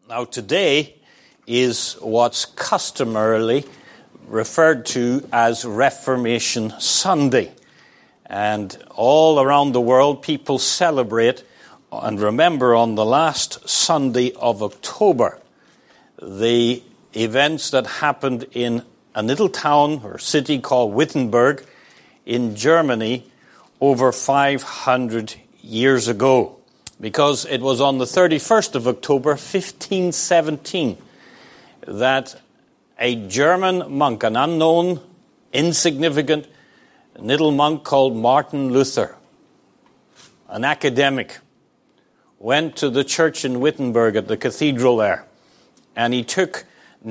Now today is what's customarily referred to as Reformation Sunday. And all around the world people celebrate and remember on the last Sunday of October the events that happened in a little town or city called Wittenberg in Germany over 500 years ago. Because it was on the 31st of October, 1517, that a German monk, an unknown, insignificant little monk called Martin Luther, an academic, went to the church in Wittenberg at the cathedral there, and he took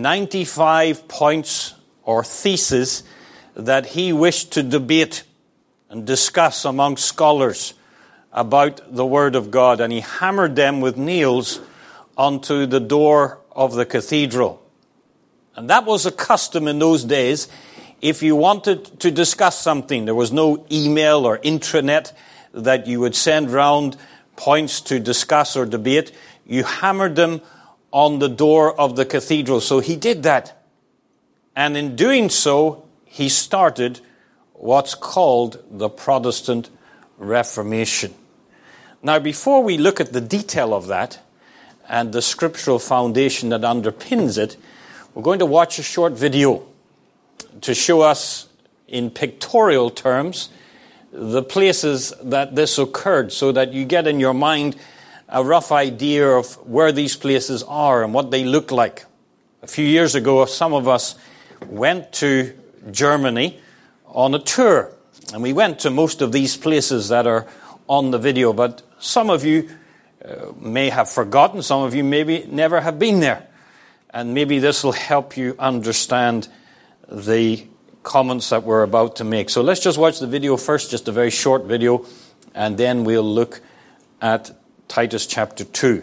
95 points or theses that he wished to debate and discuss among scholars about the Word of God, and he hammered them with nails onto the door of the cathedral. And that was a custom in those days. If you wanted to discuss something, there was no email or intranet that you would send round points to discuss or debate. You hammered them on the door of the cathedral. So he did that. And in doing so, he started what's called the Protestant Reformation. Now, before we look at the detail of that and the scriptural foundation that underpins it, we're going to watch a short video to show us in pictorial terms the places that this occurred so that you get in your mind a rough idea of where these places are and what they look like. A few years ago, some of us went to Germany on a tour, and we went to most of these places that are on the video, but some of you may have forgotten, some of you maybe never have been there, and maybe this will help you understand the comments that we're about to make. So let's just watch the video first, just a very short video, and then we'll look at Titus chapter 2.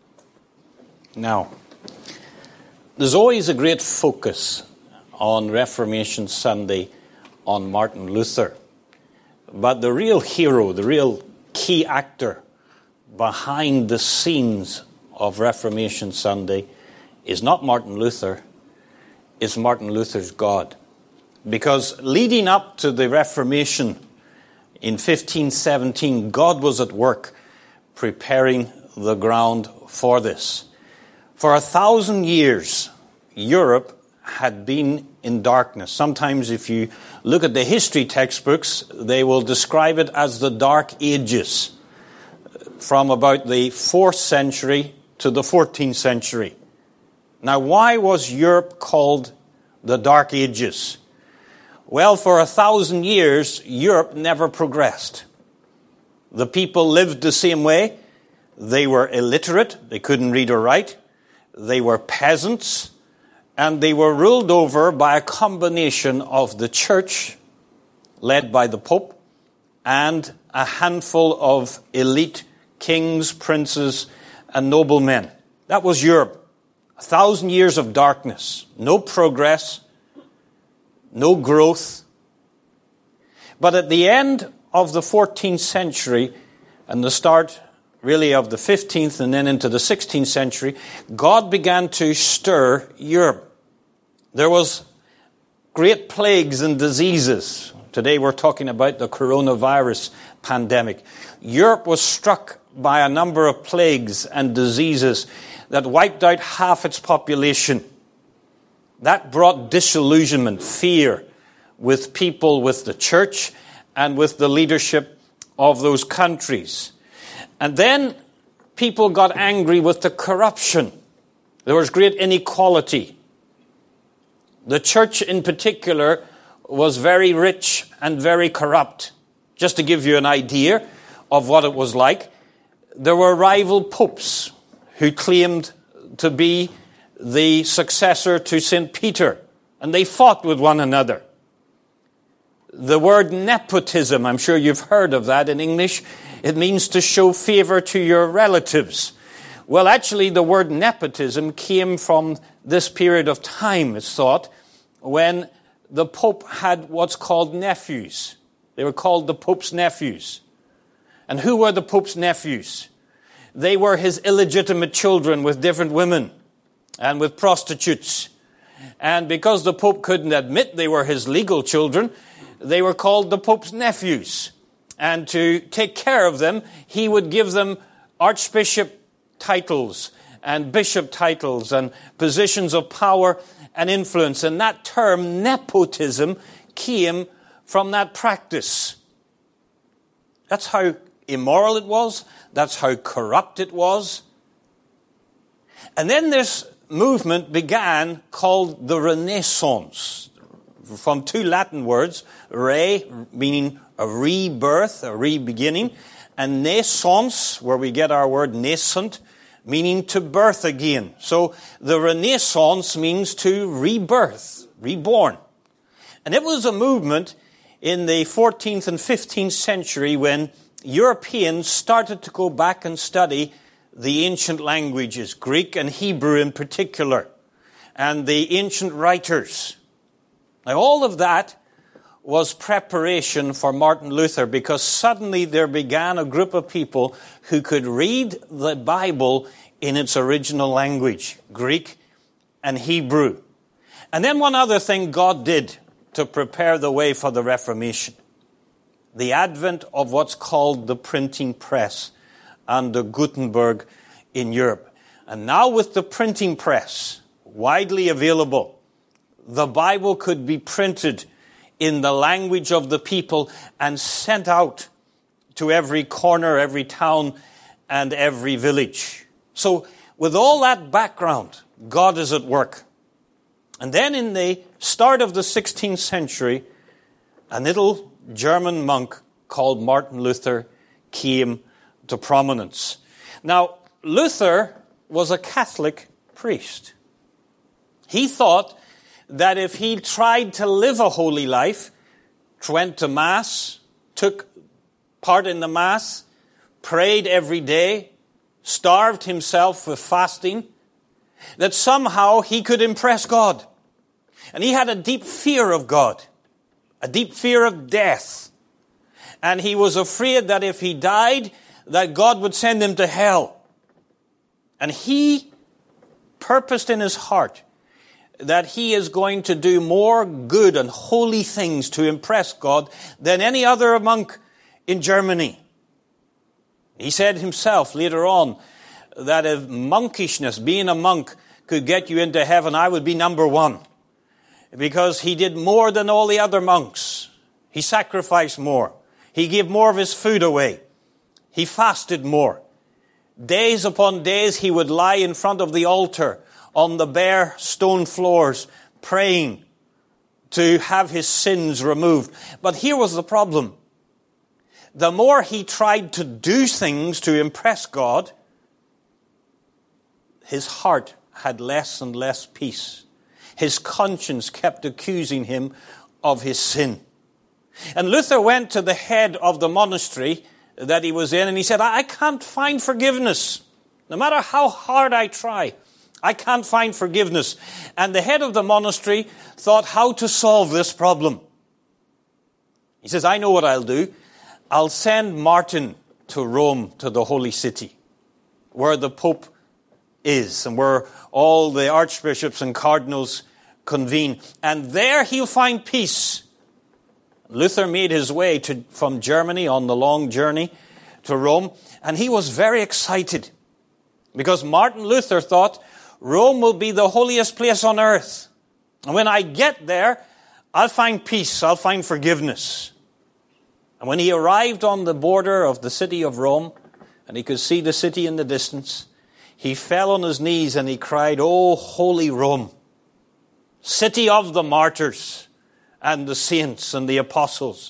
Now, there's always a great focus on Reformation Sunday on Martin Luther. But the real hero, the real key actor behind the scenes of Reformation Sunday is not Martin Luther, it's Martin Luther's God. Because leading up to the Reformation in 1517, God was at work preparing the ground for this. For 1,000 years, Europe had been in darkness. Sometimes if you look at the history textbooks, they will describe it as the Dark Ages, from about the 4th century to the 14th century. Now, why was Europe called the Dark Ages? Well, for 1,000 years, Europe never progressed. The people lived the same way. They were illiterate. They couldn't read or write. They were peasants. And they were ruled over by a combination of the church, led by the Pope, and a handful of elite kings, princes, and noblemen. That was Europe. 1,000 years of darkness. No progress. No growth. But at the end of the 14th century and the start really of the 15th and then into the 16th century, God began to stir Europe. There was great plagues and diseases. Today we're talking about the coronavirus pandemic. Europe was struck by a number of plagues and diseases that wiped out half its population. That brought disillusionment, fear with people, with the church, and with the leadership of those countries. And then people got angry with the corruption. There was great inequality. The church in particular was very rich and very corrupt. Just to give you an idea of what it was like, there were rival popes who claimed to be the successor to St. Peter, and they fought with one another. The word nepotism, I'm sure you've heard of that in English. It means to show favor to your relatives. Well, actually, the word nepotism came from this period of time, it's thought, when the Pope had what's called nephews. They were called the Pope's nephews. And who were the Pope's nephews? They were his illegitimate children with different women. and with prostitutes. And because the Pope couldn't admit they were his legal children, they were called the Pope's nephews. And to take care of them, he would give them archbishop titles and bishop titles and positions of power and influence. And that term, nepotism, came from that practice. That's how immoral it was. That's how corrupt it was. And then this movement began called the Renaissance, from two Latin words, re, meaning a rebirth, a re-beginning, and naissance, where we get our word nascent, meaning to birth again. So the Renaissance means to rebirth, reborn. And it was a movement in the 14th and 15th century when Europeans started to go back and study the ancient languages, Greek and Hebrew in particular, and the ancient writers. Now, all of that was preparation for Martin Luther, because suddenly there began a group of people who could read the Bible in its original language, Greek and Hebrew. And then one other thing God did to prepare the way for the Reformation: the advent of what's called the printing press under Gutenberg in Europe. And now with the printing press widely available, the Bible could be printed in the language of the people and sent out to every corner, every town, and every village. So with all that background, God is at work. And then in the start of the 16th century, a little German monk called Martin Luther came to prominence. Now, Luther was a Catholic priest. He thought that if he tried to live a holy life, went to Mass, took part in the Mass, prayed every day, starved himself with fasting, that somehow he could impress God. And he had a deep fear of God, a deep fear of death. And he was afraid that if he died, that God would send him to hell. And he purposed in his heart that he is going to do more good and holy things to impress God than any other monk in Germany. He said himself later on that if monkishness, being a monk, could get you into heaven, I would be number one. Because he did more than all the other monks. He sacrificed more. He gave more of his food away. He fasted more. Days upon days he would lie in front of the altar on the bare stone floors, praying to have his sins removed. But here was the problem. The more he tried to do things to impress God, his heart had less and less peace. His conscience kept accusing him of his sin. And Luther went to the head of the monastery that he was in, and he said, I can't find forgiveness. No matter how hard I try, I can't find forgiveness. And the head of the monastery thought how to solve this problem. He says, I know what I'll do. I'll send Martin to Rome, to the Holy City, where the Pope is and where all the archbishops and cardinals convene. And there he'll find peace. Luther made his way from Germany on the long journey to Rome, and he was very excited because Martin Luther thought Rome will be the holiest place on earth. And when I get there, I'll find peace, I'll find forgiveness. And when he arrived on the border of the city of Rome, and he could see the city in the distance, he fell on his knees and he cried, "Oh, holy Rome, city of the martyrs and the saints and the apostles."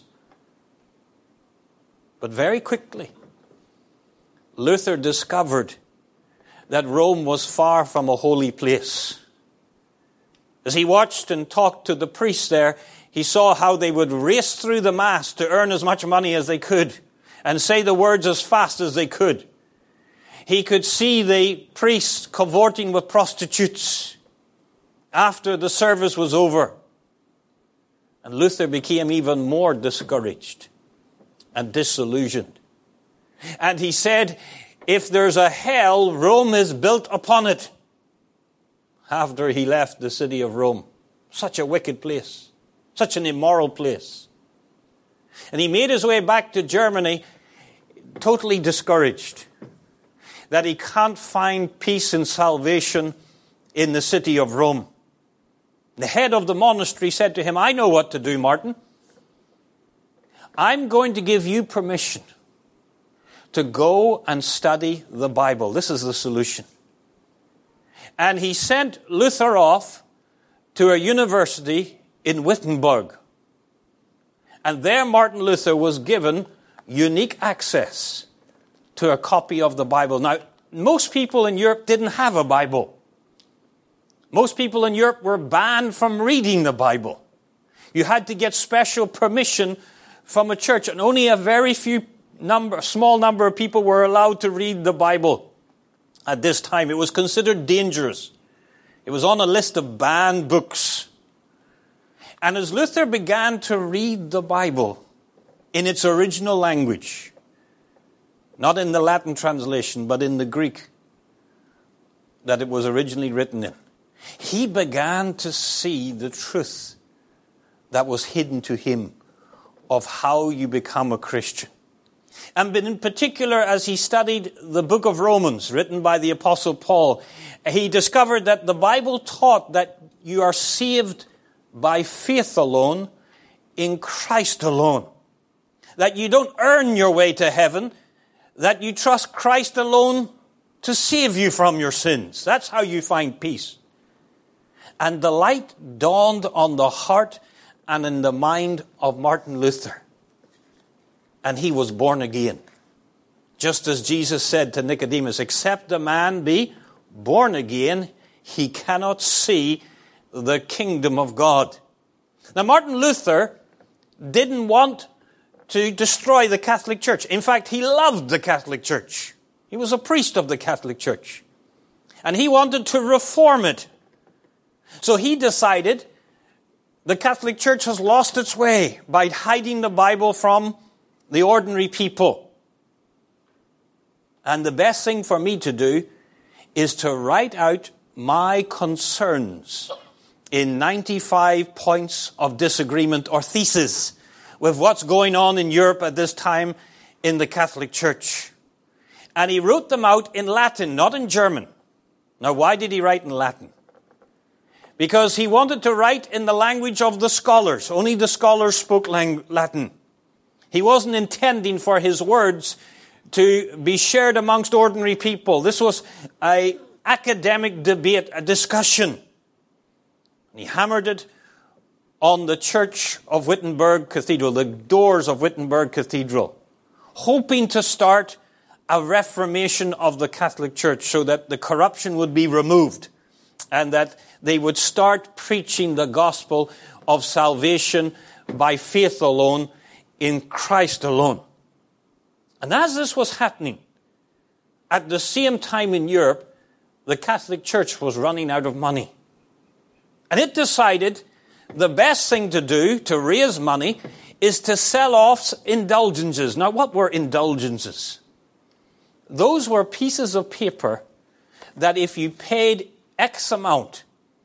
But very quickly, Luther discovered that Rome was far from a holy place. As he watched and talked to the priests there, he saw how they would race through the Mass to earn as much money as they could and say the words as fast as they could. He could see the priests cavorting with prostitutes after the service was over. And Luther became even more discouraged and disillusioned. And he said, if there's a hell, Rome is built upon it. after he left the city of Rome. Such a wicked place. Such an immoral place. And he made his way back to Germany totally discouraged that he can't find peace and salvation in the city of Rome. The head of the monastery said to him, I know what to do, Martin. I'm going to give you permission to go and study the Bible. This is the solution. And he sent Luther off to a university in Wittenberg. And there Martin Luther was given unique access to a copy of the Bible. Now, most people in Europe didn't have a Bible. Most people in Europe were banned from reading the Bible. You had to get special permission from a church, and only a very small number of people were allowed to read the Bible at this time. It was considered dangerous. It was on a list of banned books. And as Luther began to read the Bible in its original language, not in the Latin translation, but in the Greek that it was originally written in, he began to see the truth that was hidden to him of how you become a Christian. And in particular, as he studied the book of Romans, written by the Apostle Paul, he discovered that the Bible taught that you are saved by faith alone, in Christ alone. That you don't earn your way to heaven, that you trust Christ alone to save you from your sins. That's how you find peace. And the light dawned on the heart and in the mind of Martin Luther. And he was born again. Just as Jesus said to Nicodemus, except a man be born again, he cannot see the kingdom of God. Now, Martin Luther didn't want to destroy the Catholic Church. In fact, he loved the Catholic Church. He was a priest of the Catholic Church. And he wanted to reform it. So he decided the Catholic Church has lost its way by hiding the Bible from the ordinary people. And the best thing for me to do is to write out my concerns in 95 points of disagreement or thesis with what's going on in Europe at this time in the Catholic Church. And he wrote them out in Latin, not in German. Now, why did he write in Latin? Because he wanted to write in the language of the scholars. Only the scholars spoke Latin. He wasn't intending for his words to be shared amongst ordinary people. This was an academic debate, a discussion. He hammered it on the church of Wittenberg Cathedral, the doors of Wittenberg Cathedral, hoping to start a reformation of the Catholic Church so that the corruption would be removed and that they would start preaching the gospel of salvation by faith alone, in Christ alone. And as this was happening, at the same time in Europe, the Catholic Church was running out of money. And it decided the best thing to do to raise money is to sell off indulgences. Now, what were indulgences? Those were pieces of paper that if you paid X amount,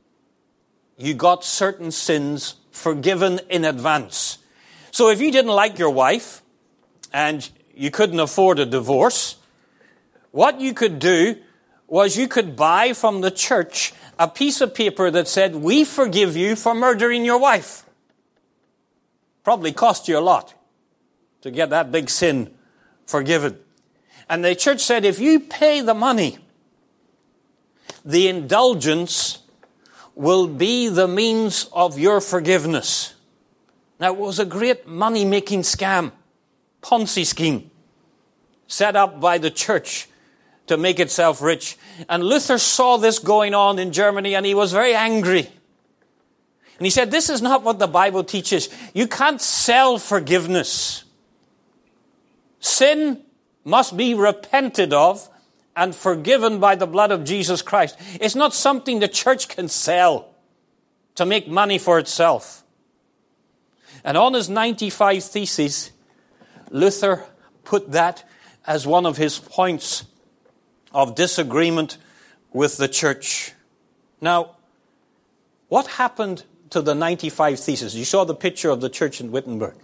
you got certain sins forgiven in advance. So if you didn't like your wife and you couldn't afford a divorce, what you could do was you could buy from the church a piece of paper that said, we forgive you for murdering your wife. Probably cost you a lot to get that big sin forgiven. And the church said, if you pay the money, the indulgence will be the means of your forgiveness. Now, it was a great money-making scam, Ponzi scheme, set up by the church to make itself rich. And Luther saw this going on in Germany, and he was very angry. And he said, this is not what the Bible teaches. You can't sell forgiveness. Sin must be repented of and forgiven by the blood of Jesus Christ. It's not something the church can sell to make money for itself. And on his 95 Theses, Luther put that as one of his points of disagreement with the church. Now, what happened to the 95 Theses? You saw the picture of the church in Wittenberg.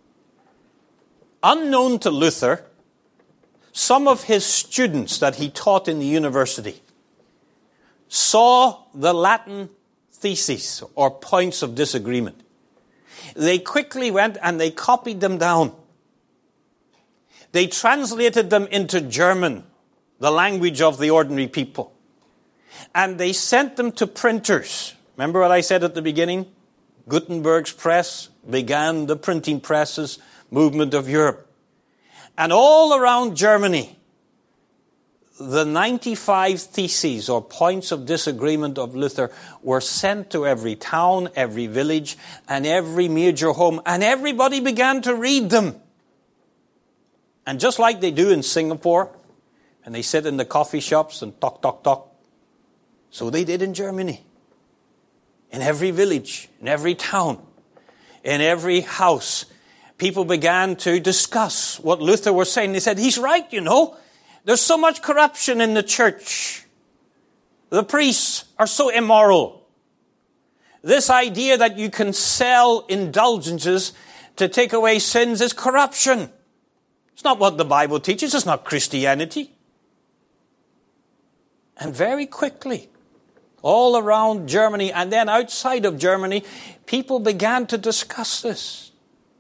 Unknown to Luther, some of his students that he taught in the university saw the Latin theses or points of disagreement. They quickly went and they copied them down. They translated them into German, the language of the ordinary people. And they sent them to printers. Remember what I said at the beginning? Gutenberg's press began the printing presses movement of Europe. And all around Germany, the 95 theses or points of disagreement of Luther were sent to every town, every village, and every major home. And everybody began to read them. And just like they do in Singapore, and they sit in the coffee shops and talk, talk, talk, so they did in Germany. In every village, in every town, in every house, people began to discuss what Luther was saying. They said, he's right, you know. There's so much corruption in the church. The priests are so immoral. This idea that you can sell indulgences to take away sins is corruption. It's not what the Bible teaches. It's not Christianity. And very quickly, all around Germany and then outside of Germany, people began to discuss this.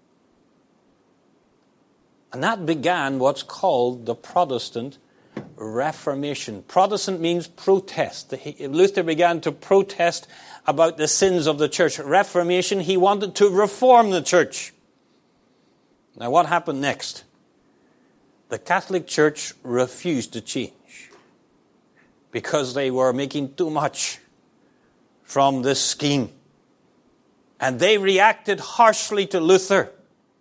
And that began what's called the Protestant Reformation. Protestant means protest. Luther began to protest about the sins of the church. Reformation, he wanted to reform the church. Now what happened next? The Catholic Church refused to change because they were making too much from this scheme. And they reacted harshly to Luther.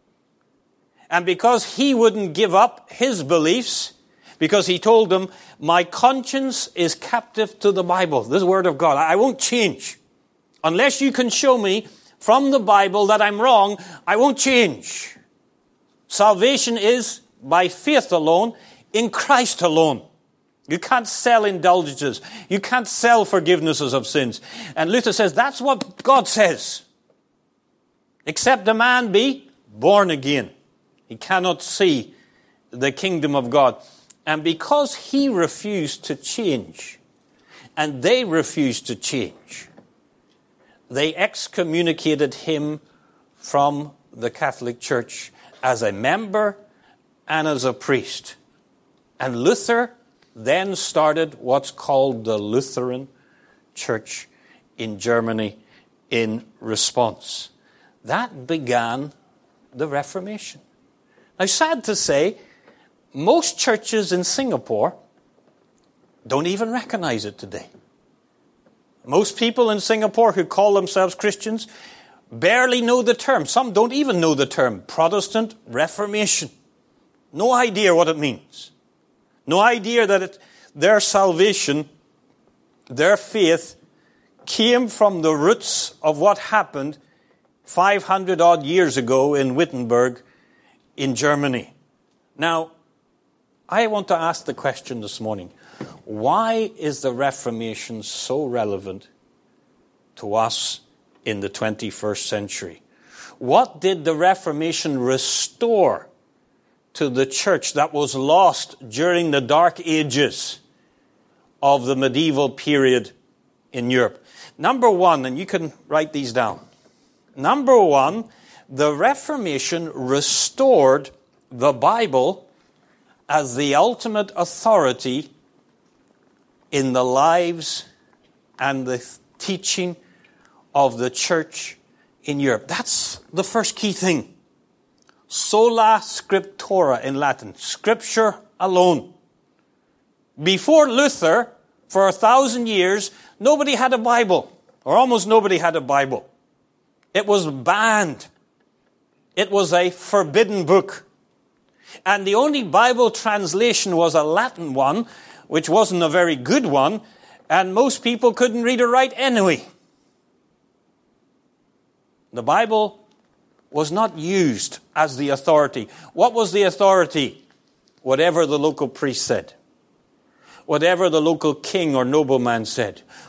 And because he wouldn't give up his beliefs, because he told them, my conscience is captive to the Bible, this word of God. I won't change. Unless you can show me from the Bible that I'm wrong, I won't change. Salvation is by faith alone, in Christ alone. You can't sell indulgences. You can't sell forgivenesses of sins. And Luther says, that's what God says. Except a man be born again, he cannot see the kingdom of God. And because he refused to change, and they refused to change, they excommunicated him from the Catholic Church as a member and as a priest. And Luther then started what's called the Lutheran Church in Germany in response. That began the Reformation. Now, sad to say, most churches in Singapore don't even recognize it today. Most people in Singapore who call themselves Christians barely know the term. Some don't even know the term Protestant Reformation. No idea what it means. No idea that their salvation, their faith, came from the roots of what happened 500 odd years ago in Wittenberg in Germany. Now, I want to ask the question this morning, why is the Reformation so relevant to us in the 21st century? What did the Reformation restore to the church that was lost during the dark ages of the medieval period in Europe? Number one, and you can write these down. Number one, the Reformation restored the Bible as the ultimate authority in the lives and the teaching of the church in Europe. That's the first key thing. Sola scriptura in Latin, scripture alone. Before Luther, for 1,000 years, nobody had a Bible, or almost nobody had a Bible. It was banned. It was a forbidden book. And the only Bible translation was a Latin one, which wasn't a very good one, and most people couldn't read or write anyway. The Bible was not used as the authority. What was the authority? Whatever the local priest said. Whatever the local king or nobleman said.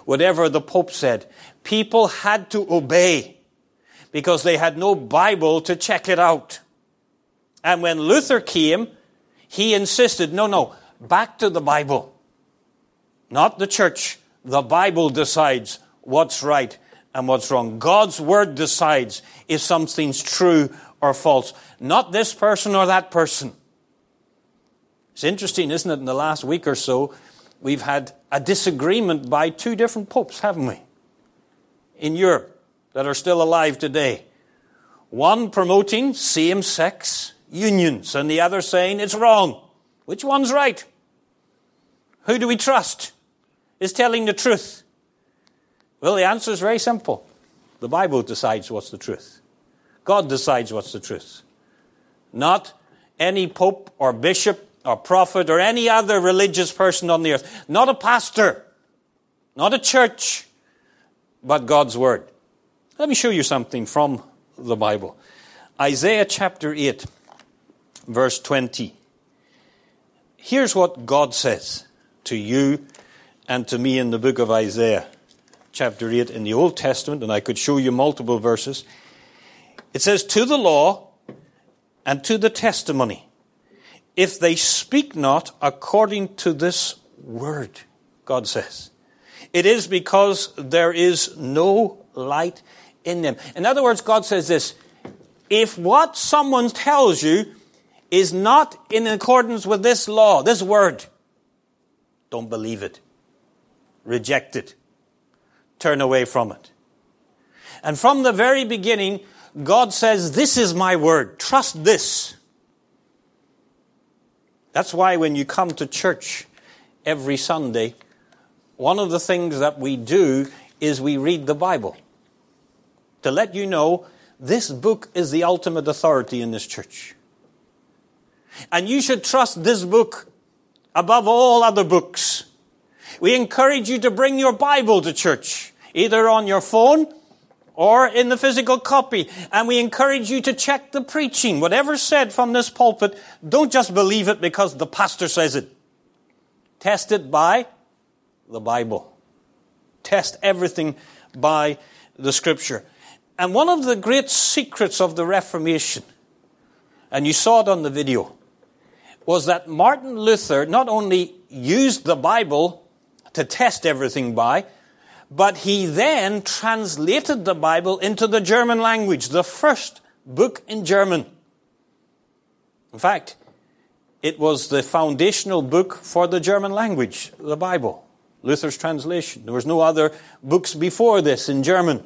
whatever the Pope said. People had to obey because they had no Bible to check it out. And when Luther came, he insisted, no, back to the Bible. Not the church. The Bible decides what's right and what's wrong. God's word decides if something's true or false. Not this person or that person. It's interesting, isn't it? In the last week or so, we've had a disagreement by 2 different popes, haven't we? In Europe, that are still alive today. One promoting same-sex unions, and the other saying it's wrong. Which one's right? Who do we trust? Is telling the truth? Well, the answer is very simple. The Bible decides what's the truth. God decides what's the truth. Not any pope or bishop or prophet or any other religious person on the earth. Not a pastor. Not a church. But God's word. Let me show you something from the Bible. Isaiah chapter 8, verse 20. Here's what God says to you and to me in the book of Isaiah, chapter 8 in the Old Testament, and I could show you multiple verses. It says, to the law and to the testimony, if they speak not according to this word, God says, it is because there is no light in them. In other words, God says this, if what someone tells you is not in accordance with this law, this word, don't believe it. Reject it. Turn away from it. And from the very beginning, God says, this is my word. Trust this. That's why when you come to church every Sunday, one of the things that we do is we read the Bible. To let you know, this book is the ultimate authority in this church. And you should trust this book above all other books. We encourage you to bring your Bible to church, either on your phone or in the physical copy. And we encourage you to check the preaching. Whatever's said from this pulpit, don't just believe it because the pastor says it. Test it by the Bible. Test everything by the Scripture. And one of the great secrets of the Reformation, and you saw it on the video, was that Martin Luther not only used the Bible to test everything by, but he then translated the Bible into the German language, the first book in German. In fact, it was the foundational book for the German language, the Bible, Luther's translation. There was no other books before this in German.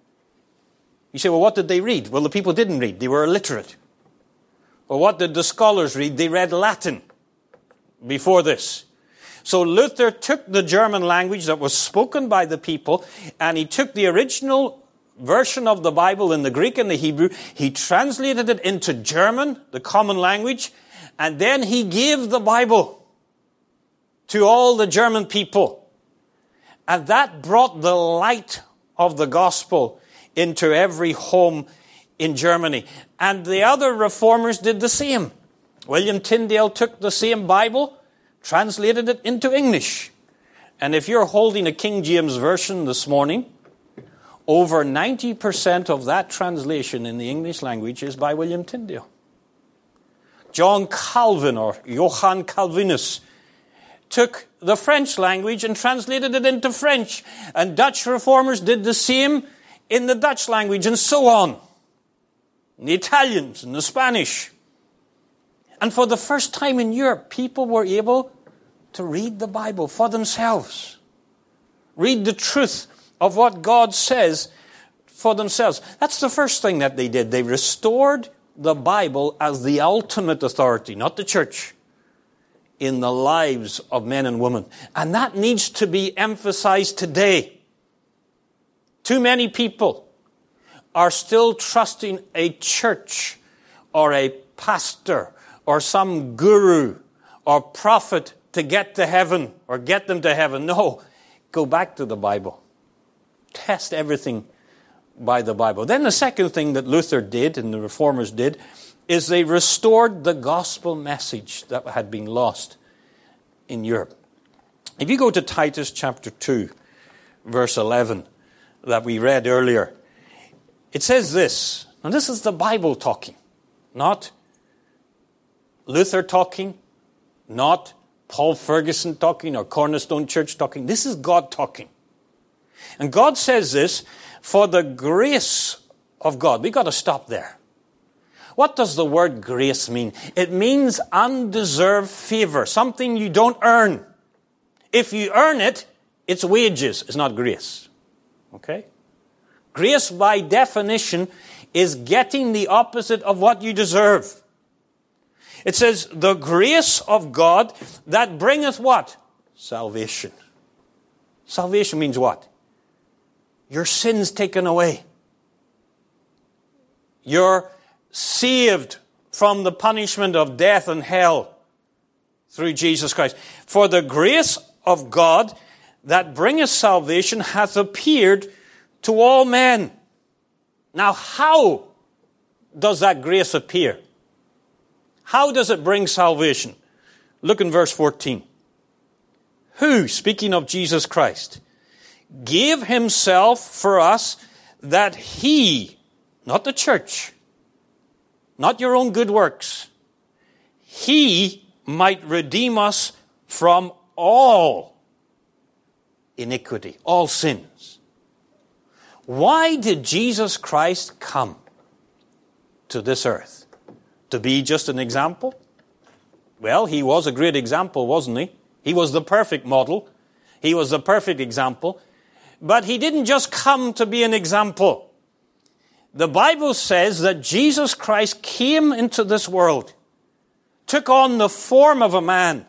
You say, well, what did they read? Well, the people didn't read. They were illiterate. Well, what did the scholars read? They read Latin before this. So Luther took the German language that was spoken by the people, and he took the original version of the Bible in the Greek and the Hebrew. He translated it into German, the common language, and then he gave the Bible to all the German people. And that brought the light of the gospel into every home in Germany. And the other reformers did the same. William Tyndale took the same Bible, translated it into English. And if you're holding a King James Version this morning, over 90% of that translation in the English language is by William Tyndale. John Calvin, or Johann Calvinus, took the French language and translated it into French. And Dutch reformers did the same in the Dutch language, and so on. And the Italians and the Spanish. And for the first time in Europe, people were able to read the Bible for themselves. Read the truth of what God says for themselves. That's the first thing that they did. They restored the Bible as the ultimate authority, not the church, in the lives of men and women. And that needs to be emphasized today. Too many people are still trusting a church or a pastor or some guru or prophet to get to heaven or get them to heaven. No, go back to the Bible. Test everything by the Bible. Then the second thing that Luther did and the reformers did is they restored the gospel message that had been lost in Europe. If you go to Titus chapter 2, verse 11 that we read earlier. It says this, and this is the Bible talking, not Luther talking, not Paul Ferguson talking or Cornerstone Church talking. This is God talking. And God says this, for the grace of God. We've got to stop there. What does the word grace mean? It means undeserved favor, something you don't earn. If you earn it, it's wages, it's not grace. Okay? Grace, by definition, is getting the opposite of what you deserve. It says, the grace of God that bringeth what? Salvation. Salvation means what? Your sins taken away. You're saved from the punishment of death and hell through Jesus Christ. For the grace of God that bringeth salvation hath appeared to all men. Now, how does that grace appear? How does it bring salvation? Look in verse 14. Who, speaking of Jesus Christ, gave himself for us that he, not the church, not your own good works, he might redeem us from all iniquity, all sins. Why did Jesus Christ come to this earth? To be just an example? Well, he was a great example, wasn't he? He was the perfect model. He was the perfect example. But he didn't just come to be an example. The Bible says that Jesus Christ came into this world, took on the form of a man,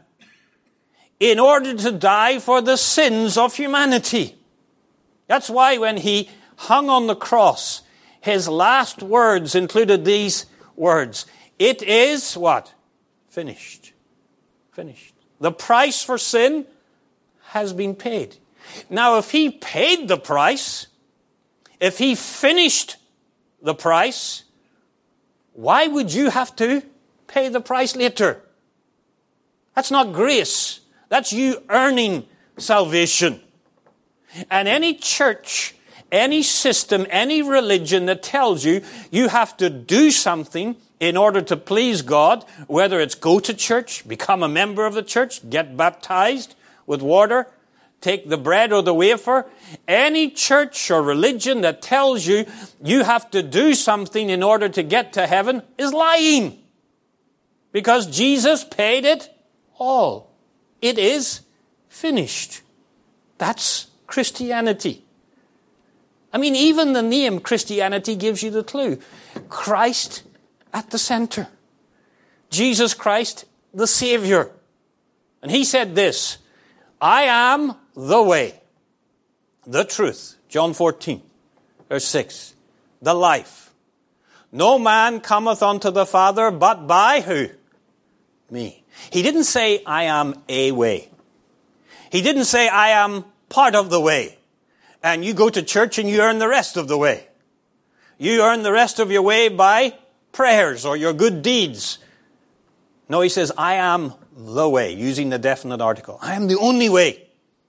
in order to die for the sins of humanity. That's why when he hung on the cross, his last words included these words. It is what? Finished. Finished. The price for sin has been paid. Now, if he paid the price, if he finished the price, why would you have to pay the price later? That's not grace. That's you earning salvation. And any church, any system, any religion that tells you you have to do something in order to please God, whether it's go to church, become a member of the church, get baptized with water, take the bread or the wafer, any church or religion that tells you you have to do something in order to get to heaven is lying. Because Jesus paid it all. It is finished. That's Christianity. I mean, even the name Christianity gives you the clue. Christ at the center. Jesus Christ, the Savior. And he said this, I am the way, the truth. John 14, verse 6. The life. No man cometh unto the Father but by who? Me. He didn't say, I am a way. He didn't say, I am part of the way. And you go to church and you earn the rest of the way. You earn the rest of your way by prayers or your good deeds. No, he says, I am the way, using the definite article. I am the only way.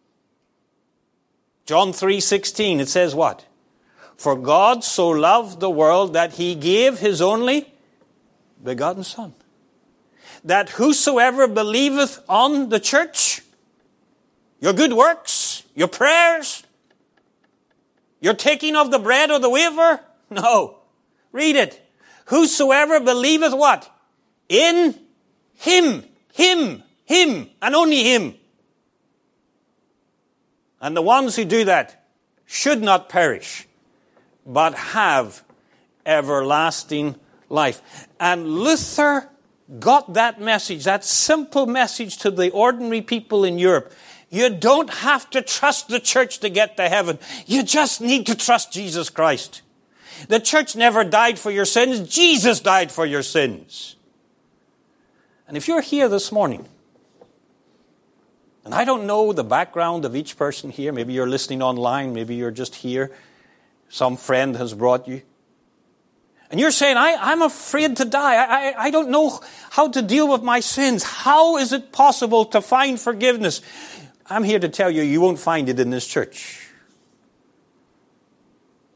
John 3:16, it says what? For God so loved the world that he gave his only begotten Son, that whosoever believeth on the church, your good works, your prayers, your taking of the bread or the wafer? No. Read it. Whosoever believeth what? In him, and only him. And the ones who do that should not perish, but have everlasting life. And Luther got that message, that simple message to the ordinary people in Europe. You don't have to trust the church to get to heaven. You just need to trust Jesus Christ. The church never died for your sins. Jesus died for your sins. And if you're here this morning, and I don't know the background of each person here, maybe you're listening online, maybe you're just here, some friend has brought you, and you're saying, I'm afraid to die. I don't know how to deal with my sins. How is it possible to find forgiveness? I'm here to tell you, you won't find it in this church.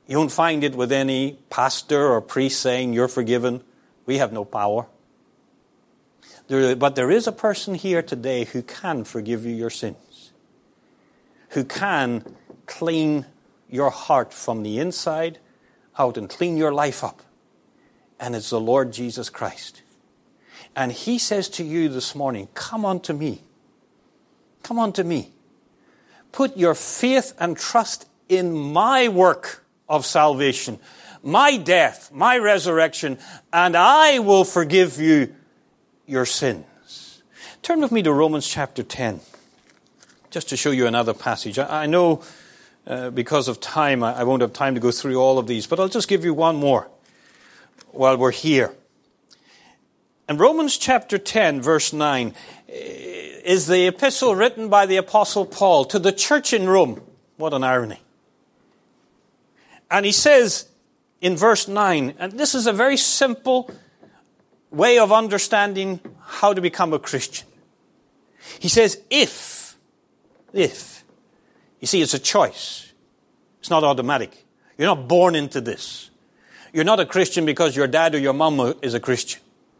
You won't find it with any pastor or priest saying, you're forgiven. We have no power. But there is a person here today who can forgive you your sins, who can clean your heart from the inside out and clean your life up. And it's the Lord Jesus Christ. And he says to you this morning, come unto me. Come unto me. Put your faith and trust in my work of salvation, my death, my resurrection, and I will forgive you your sins. Turn with me to Romans chapter 10, just to show you another passage. I know because of time, I won't have time to go through all of these, but I'll just give you one more while we're here. And Romans chapter 10, verse 9, is the epistle written by the Apostle Paul to the church in Rome. What an irony. And he says in verse 9, and this is a very simple way of understanding how to become a Christian. He says, if, you see, it's a choice. It's not automatic. You're not born into this. You're not a Christian because your dad or your mom is a Christian.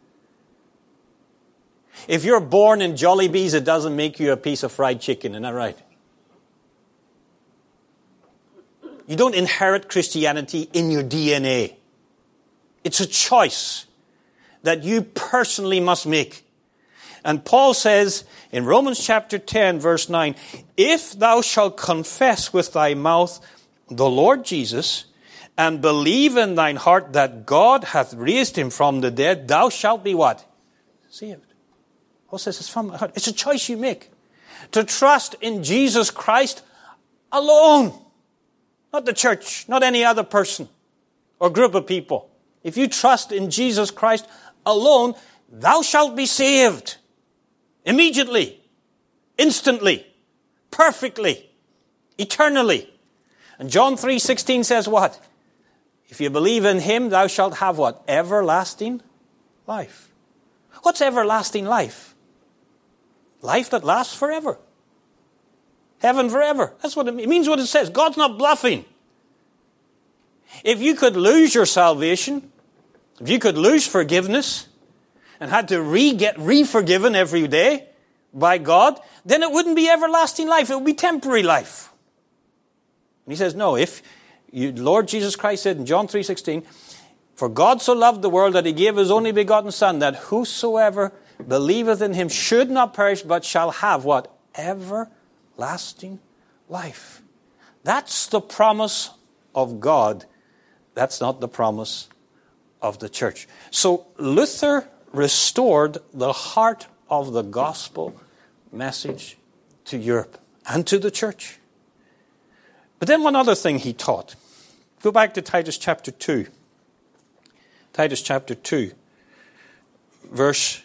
If you're born in Jollibee's, it doesn't make you a piece of fried chicken, isn't that right? You don't inherit Christianity in your DNA. It's a choice that you personally must make. And Paul says in Romans chapter 10, verse 9, if thou shalt confess with thy mouth the Lord Jesus, and believe in thine heart that God hath raised him from the dead, thou shalt be what? Saved. Paul says it's from the heart. It's a choice you make. To trust in Jesus Christ alone. Not the church, not any other person or group of people. If you trust in Jesus Christ alone, thou shalt be saved. Immediately, instantly, perfectly, eternally. And John 3:16 says what? If you believe in him, thou shalt have what? Everlasting life. What's everlasting life? Life that lasts forever. Heaven forever. That's what it means. What it says. God's not bluffing. If you could lose your salvation, if you could lose forgiveness, and had to get re-forgiven every day by God, then it wouldn't be everlasting life. It would be temporary life. And he says, no, Lord Jesus Christ said in John 3:16, for God so loved the world that he gave his only begotten Son, that whosoever believeth in him should not perish, but shall have what? Everlasting life. That's the promise of God. That's not the promise of the church. So Luther restored the heart of the gospel message to Europe and to the church. But then one other thing he taught. Go back to Titus chapter 2. Titus chapter 2, verse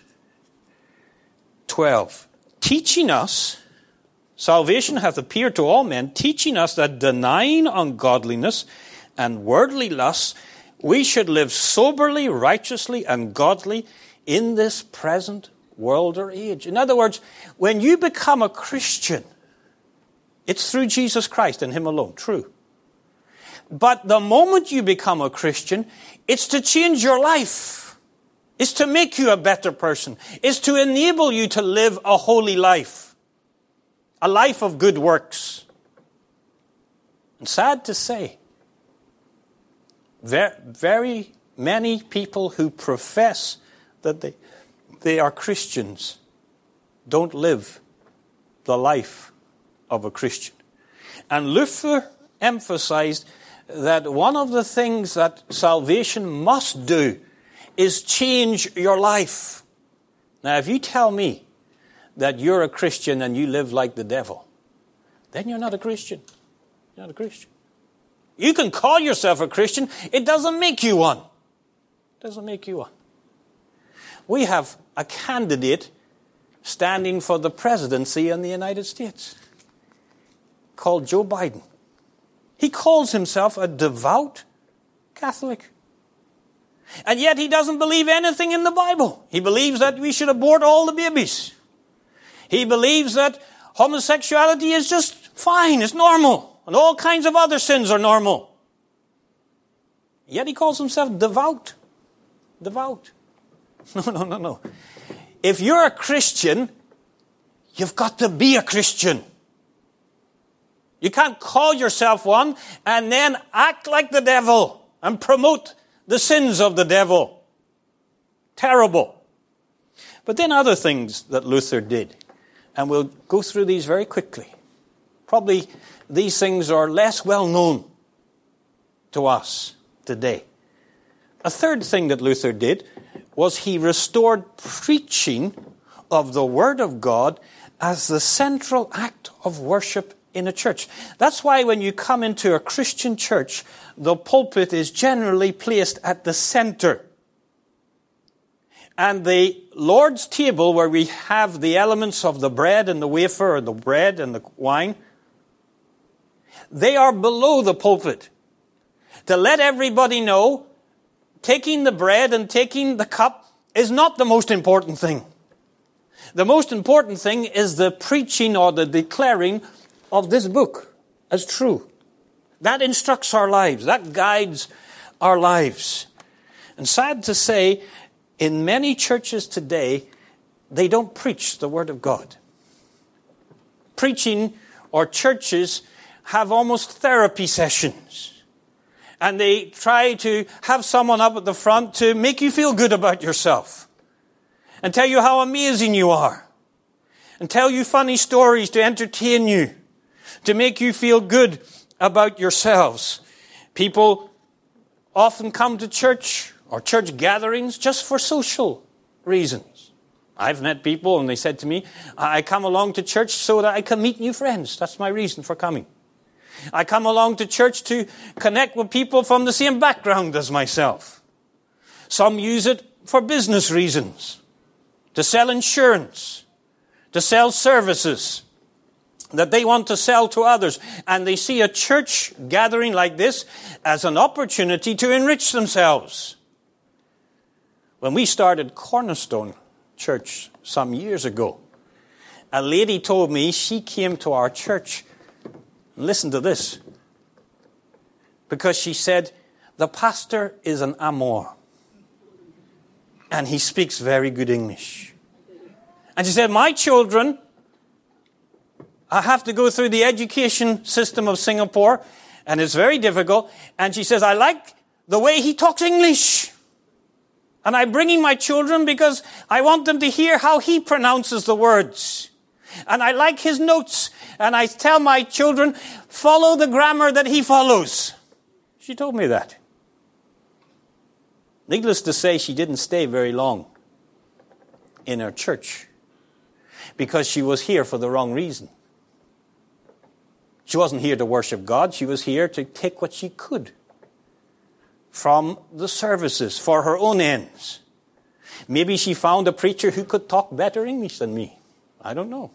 12. Teaching us, salvation hath appeared to all men, teaching us that denying ungodliness and worldly lusts, we should live soberly, righteously, and godly in this present world or age. In other words, when you become a Christian, it's through Jesus Christ and him alone. True. But the moment you become a Christian, it's to change your life. It's to make you a better person. It's to enable you to live a holy life. A life of good works. And sad to say, very many people who profess that they are Christians don't live the life of a Christian. And Luther emphasized that one of the things that salvation must do is change your life. Now, if you tell me that you're a Christian and you live like the devil, then you're not a Christian. You're not a Christian. You can call yourself a Christian. It doesn't make you one. It doesn't make you one. We have a candidate standing for the presidency in the United States called Joe Biden. He calls himself a devout Catholic. And yet he doesn't believe anything in the Bible. He believes that we should abort all the babies. He believes that homosexuality is just fine, it's normal. And all kinds of other sins are normal. Yet he calls himself devout. Devout. No. If you're a Christian, you've got to be a Christian. You can't call yourself one and then act like the devil and promote the sins of the devil. Terrible. But then other things that Luther did, and we'll go through these very quickly. Probably these things are less well known to us today. A third thing that Luther did was he restored preaching of the Word of God as the central act of worship in a church. That's why when you come into a Christian church, the pulpit is generally placed at the center. And the Lord's table, where we have the elements of the bread and the wafer, or the bread and the wine, they are below the pulpit. To let everybody know, taking the bread and taking the cup is not the most important thing. The most important thing is the preaching or the declaring of this book as true. That instructs our lives. That guides our lives. And sad to say, in many churches today, they don't preach the Word of God. Preaching or churches have almost therapy sessions. And they try to have someone up at the front to make you feel good about yourself. And tell you how amazing you are. And tell you funny stories to entertain you. To make you feel good about yourselves. People often come to church or church gatherings just for social reasons. I've met people and they said to me, I come along to church so that I can meet new friends. That's my reason for coming. I come along to church to connect with people from the same background as myself. Some use it for business reasons, to sell insurance, to sell services that they want to sell to others. And they see a church gathering like this as an opportunity to enrich themselves. When we started Cornerstone Church some years ago, a lady told me she came to our church. Listen to this. Because she said, the pastor is an Amor. And he speaks very good English. And she said, my children, I have to go through the education system of Singapore, and it's very difficult. And she says, I like the way he talks English. And I bring in my children because I want them to hear how he pronounces the words. And I like his notes. And I tell my children, follow the grammar that he follows. She told me that. Needless to say, she didn't stay very long in her church because she was here for the wrong reason. She wasn't here to worship God. She was here to take what she could from the services for her own ends. Maybe she found a preacher who could talk better English than me. I don't know.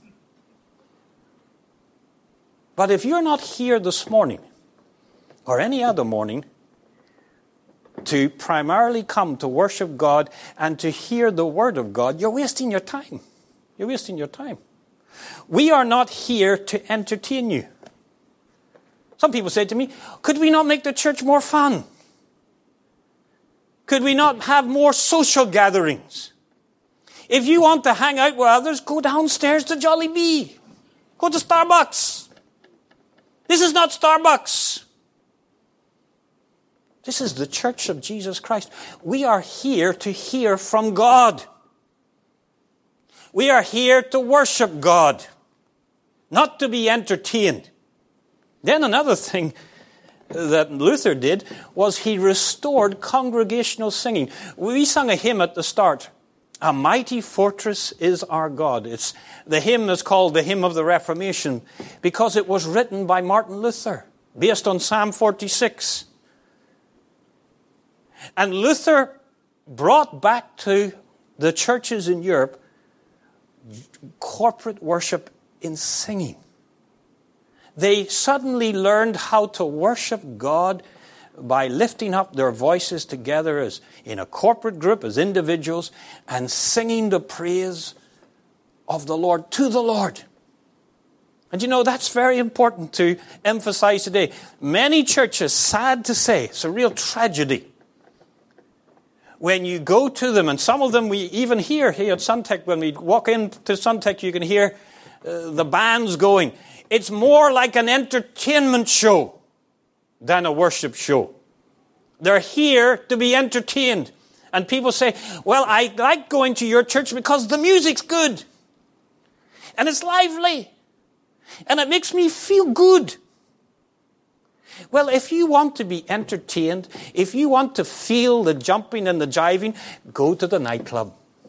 But if you're not here this morning, or any other morning, to primarily come to worship God and to hear the Word of God, you're wasting your time. You're wasting your time. We are not here to entertain you. Some people say to me, could we not make the church more fun? Could we not have more social gatherings? If you want to hang out with others, go downstairs to Jollibee. Go to Starbucks. This is not Starbucks. This is the church of Jesus Christ. We are here to hear from God. We are here to worship God, not to be entertained. Then another thing that Luther did was he restored congregational singing. We sang a hymn at the start. A mighty fortress is our God. It's the hymn is called the Hymn of the Reformation because it was written by Martin Luther based on Psalm 46. And Luther brought back to the churches in Europe corporate worship in singing. They suddenly learned how to worship God by lifting up their voices together as in a corporate group, as individuals, and singing the praise of the Lord to the Lord. And you know, that's very important to emphasize today. Many churches, sad to say, it's a real tragedy. When you go to them, and some of them we even hear here at Suntec, when we walk into Suntec, you can hear the bands going. It's more like an entertainment show than a worship show. They're here to be entertained. And people say, well, I like going to your church because the music's good. And it's lively. And it makes me feel good. Well, if you want to be entertained, if you want to feel the jumping and the jiving, go to the nightclub.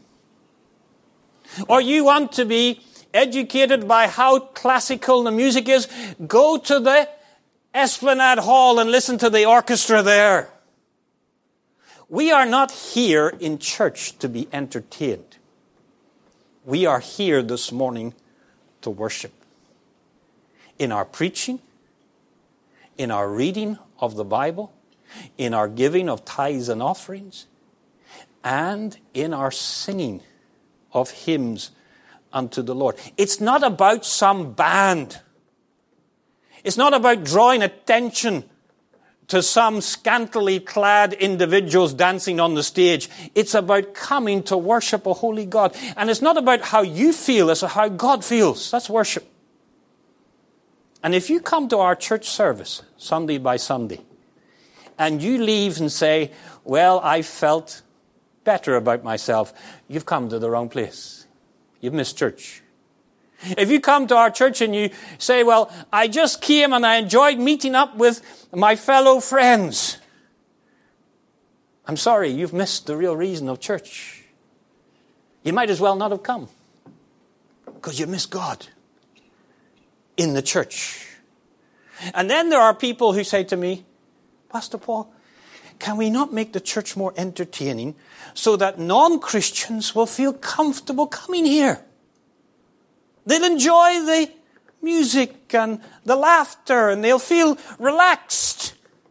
Or you want to be educated by how classical the music is, go to the Esplanade Hall and listen to the orchestra there. We are not here in church to be entertained. We are here this morning to worship. In our preaching, in our reading of the Bible, in our giving of tithes and offerings, and in our singing of hymns unto the Lord. It's not about some band. It's not about drawing attention to some scantily clad individuals dancing on the stage. It's about coming to worship a holy God. And it's not about how you feel, it's how God feels. That's worship. And if you come to our church service, Sunday by Sunday, and you leave and say, well, I felt better about myself, you've come to the wrong place. You've missed church. If you come to our church and you say, well, I just came and I enjoyed meeting up with my fellow friends, I'm sorry, you've missed the real reason of church. You might as well not have come, because you missed God in the church. And then there are people who say to me, Pastor Paul, can we not make the church more entertaining so that non-Christians will feel comfortable coming here? They'll enjoy the music and the laughter and they'll feel relaxed.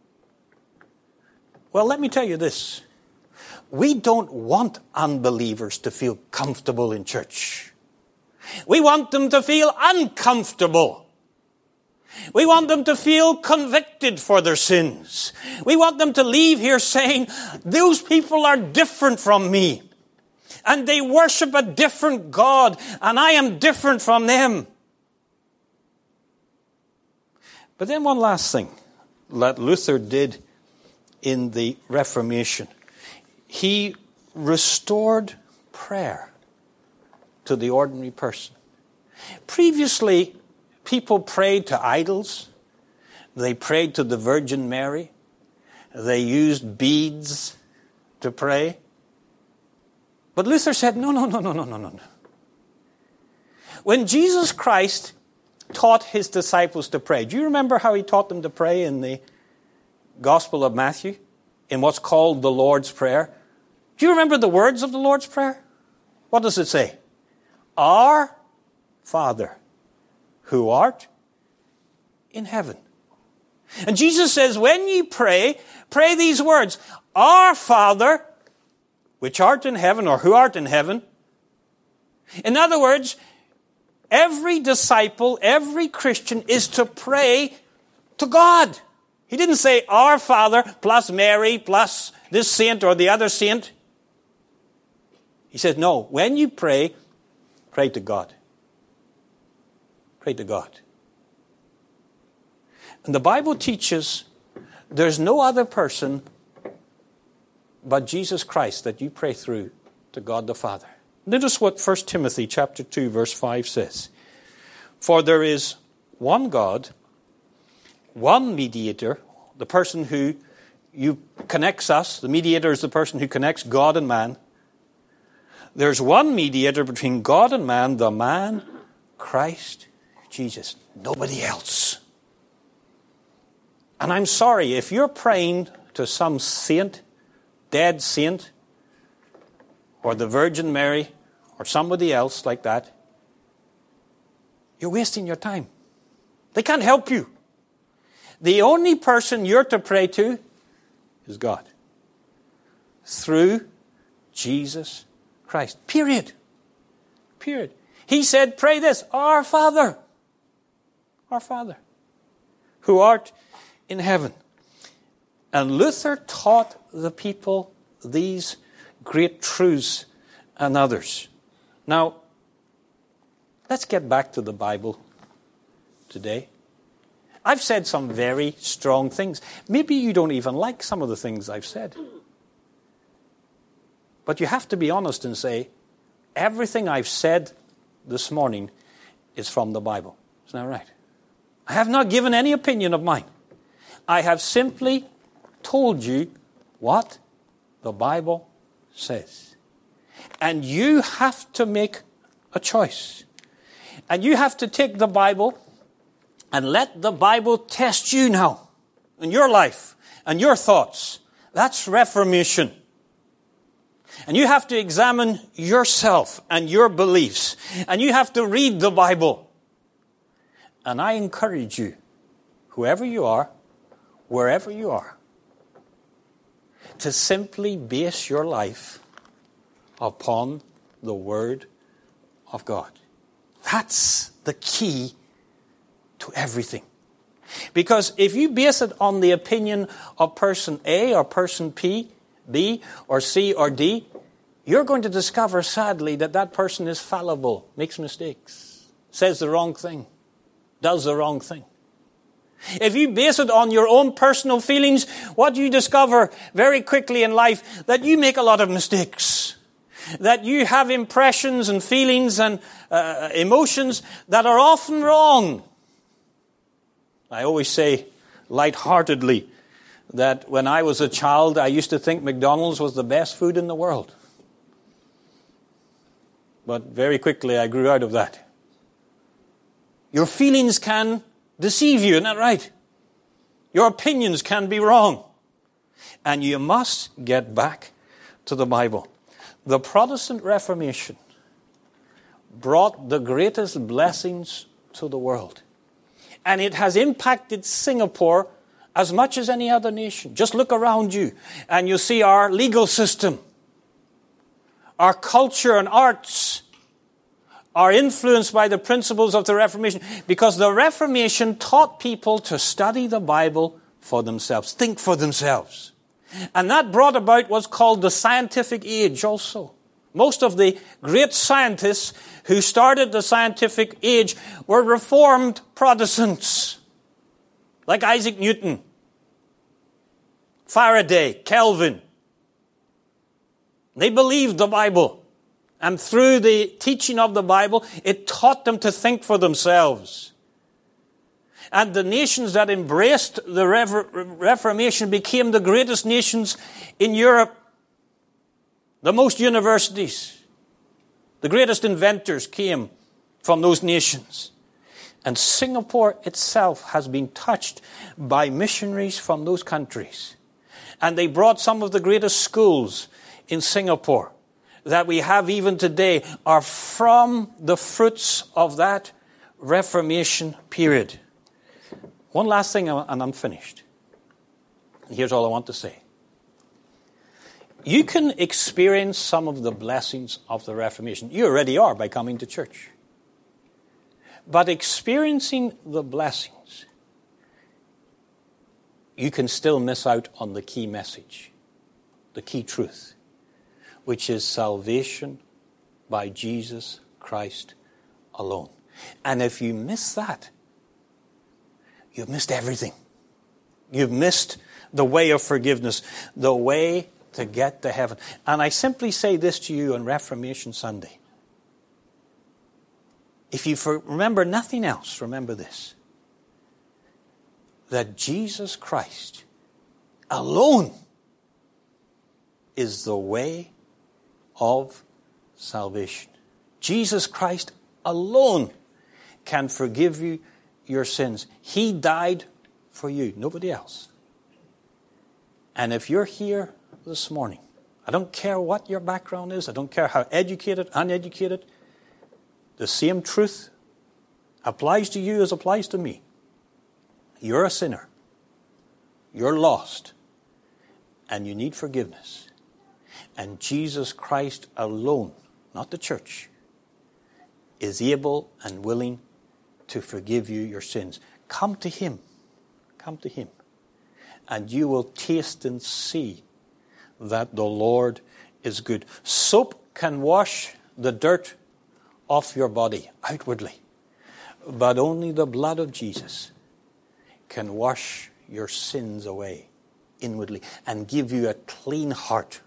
Well, let me tell you this. We don't want unbelievers to feel comfortable in church. We want them to feel uncomfortable. We want them to feel convicted for their sins. We want them to leave here saying, those people are different from me. And they worship a different God. And I am different from them. But then one last thing that Luther did in the Reformation. He restored prayer to the ordinary person. Previously, people prayed to idols. They prayed to the Virgin Mary. They used beads to pray. But Luther said, no. When Jesus Christ taught his disciples to pray, do you remember how he taught them to pray in the Gospel of Matthew, in what's called the Lord's Prayer? Do you remember the words of the Lord's Prayer? What does it say? Our Father, who art in heaven. And Jesus says, when you pray, pray these words. Our Father, which art in heaven, or who art in heaven. In other words, every disciple, every Christian is to pray to God. He didn't say, our Father plus Mary plus this saint or the other saint. He said, no, when you pray, pray to God. Pray to God. And the Bible teaches there's no other person but Jesus Christ that you pray through to God the Father. Notice what 1 Timothy chapter 2 verse 5 says. For there is one God, one mediator, the person who connects us. The mediator is the person who connects God and man. There's one mediator between God and man, the man, Christ Jesus. Nobody else. And I'm sorry, if you're praying to some saint, dead saint, or the Virgin Mary, or somebody else like that, you're wasting your time. They can't help you. The only person you're to pray to is God. Through Jesus Christ. Period. He said, pray this, our Father. Our Father, who art in heaven. And Luther taught the people these great truths and others. Now, let's get back to the Bible today. I've said some very strong things. Maybe you don't even like some of the things I've said. But you have to be honest and say, everything I've said this morning is from the Bible. Isn't that right? I have not given any opinion of mine. I have simply told you what the Bible says. And you have to make a choice. And you have to take the Bible and let the Bible test you now in your life and your thoughts. That's reformation. And you have to examine yourself and your beliefs. And you have to read the Bible. And I encourage you, whoever you are, wherever you are, to simply base your life upon the Word of God. That's the key to everything. Because if you base it on the opinion of person A or person P, B or C or D, you're going to discover sadly that that person is fallible, makes mistakes, says the wrong thing, does the wrong thing. If you base it on your own personal feelings, what do you discover very quickly in life? That you make a lot of mistakes. That you have impressions and feelings and emotions that are often wrong. I always say lightheartedly that when I was a child, I used to think McDonald's was the best food in the world. But very quickly I grew out of that. Your feelings can deceive you, isn't that right? Your opinions can be wrong. And you must get back to the Bible. The Protestant Reformation brought the greatest blessings to the world. And it has impacted Singapore as much as any other nation. Just look around you and you see our legal system, our culture and arts are influenced by the principles of the Reformation, because the Reformation taught people to study the Bible for themselves, think for themselves. And that brought about what's called the scientific age also. Most of the great scientists who started the scientific age were Reformed Protestants, like Isaac Newton, Faraday, Kelvin. They believed the Bible. And through the teaching of the Bible, it taught them to think for themselves. And the nations that embraced the Reformation became the greatest nations in Europe. The most universities, the greatest inventors came from those nations. And Singapore itself has been touched by missionaries from those countries. And they brought some of the greatest schools in Singapore that we have even today are from the fruits of that Reformation period. One last thing and I'm finished. Here's all I want to say. You can experience some of the blessings of the Reformation. You already are by coming to church. But experiencing the blessings, you can still miss out on the key message, the key truth, which is salvation by Jesus Christ alone. And if you miss that, you've missed everything. You've missed the way of forgiveness, the way to get to heaven. And I simply say this to you on Reformation Sunday. If you remember nothing else, remember this. That Jesus Christ alone is the way of salvation. Jesus Christ alone can forgive you your sins. He died for you, nobody else. And if you're here this morning, I don't care what your background is, I don't care how educated, uneducated, the same truth applies to you as applies to me. You're a sinner. You're lost. And you need forgiveness. And Jesus Christ alone, not the church, is able and willing to forgive you your sins. Come to him. Come to him. And you will taste and see that the Lord is good. Soap can wash the dirt off your body outwardly, but only the blood of Jesus can wash your sins away inwardly and give you a clean heart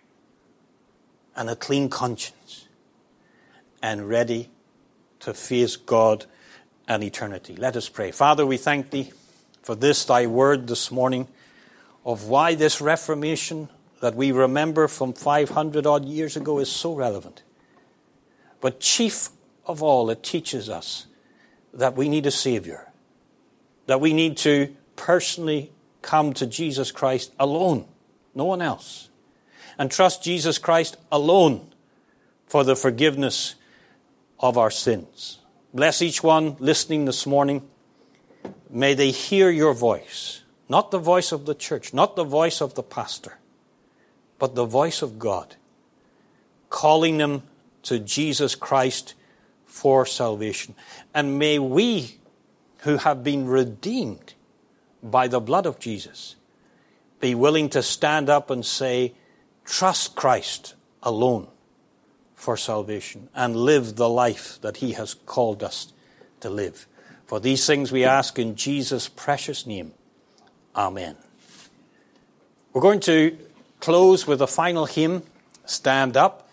and a clean conscience and ready to face God and eternity. Let us pray. Father, we thank thee for this thy word this morning of why this Reformation that we remember from 500 odd years ago is so relevant. But chief of all, it teaches us that we need a Savior, that we need to personally come to Jesus Christ alone, no one else, and trust Jesus Christ alone for the forgiveness of our sins. Bless each one listening this morning. May they hear your voice, not the voice of the church, not the voice of the pastor, but the voice of God, calling them to Jesus Christ for salvation. And may we, who have been redeemed by the blood of Jesus, be willing to stand up and say, trust Christ alone for salvation and live the life that he has called us to live. For these things we ask in Jesus' precious name. Amen. We're going to close with a final hymn. Stand up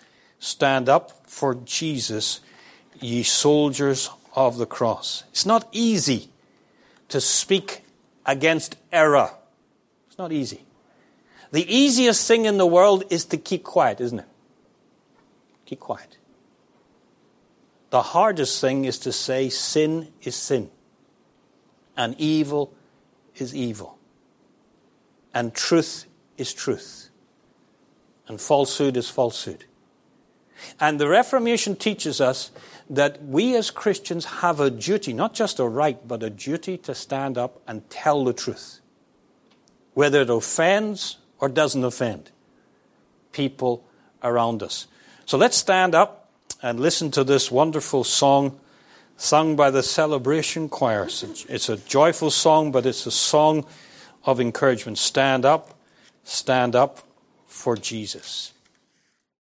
for Jesus, ye soldiers of the cross. It's not easy to speak against error. It's not easy. The easiest thing in the world is to keep quiet, isn't it? Keep quiet. The hardest thing is to say sin is sin, and evil is evil, and truth is truth, and falsehood is falsehood. And the Reformation teaches us that we as Christians have a duty, not just a right, but a duty to stand up and tell the truth, whether it offends or doesn't offend people around us. So let's stand up and listen to this wonderful song sung by the Celebration Choir. It's a joyful song, but it's a song of encouragement. Stand up for Jesus.